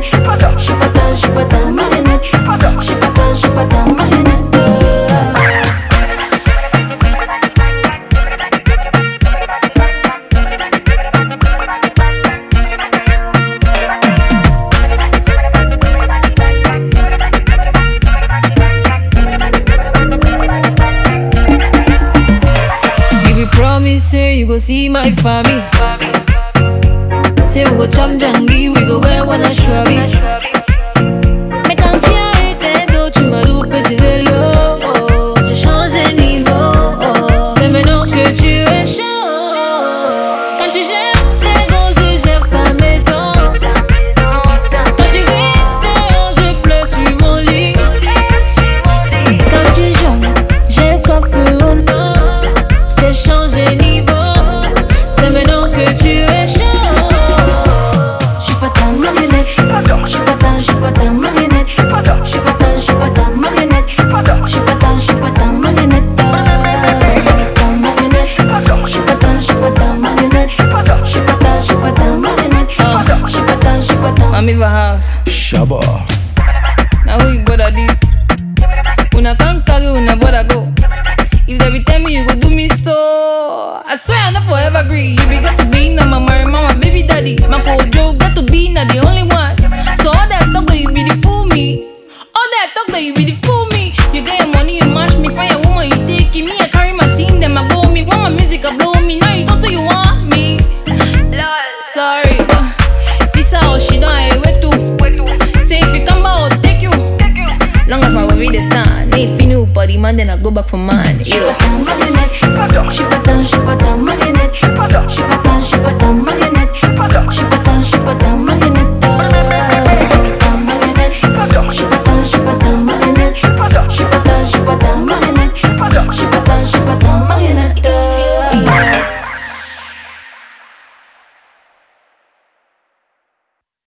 marionnette. Je suis pas ta marionnette. Je suis pas ta marionnette. Say you go see my family. Say we go chop jangi, we go wear one shrubby. Mais quand tu as eu tes dos, tu m'as loupé du vélo. J'ai changé niveau. C'est maintenant que tu es chaud. Quand tu gères tes gosses, je gère ta maison. Quand tu grites dehors, je pleure sur mon lit. Quand tu joues, j'ai soif au nord. J'ai changé niveau. C'est maintenant que tu es chaud. Je suis pas ta marionnette. Je suis pas ta marionnette. Je suis pas ta marionnette. Je suis pas ta marionnette. Ta marionnette. Je suis pas ta marionnette. Je suis pas ta marionnette. Je suis pas ta. I'm in the house. Shabba. Now who you bother this? Una can't carry, una bother go. If they be tell me you go do me so, I swear I not forever agree. You be got to be na my marry mama, baby daddy. My Joe got to be na the only one. So all that talk that you be the fool me. All that talk that you be the fool me. You get your money, you mash me, fire woman, you take it. Me, I carry my team, then I blow me. Want my music, I blow me. Now you don't say you want me. Sorry, visa or she don't I wait to. Say if you come back, I'll take you. Long as my baby the stand. If you new body man, then I go back for mine. Je suis pas ta marionnette.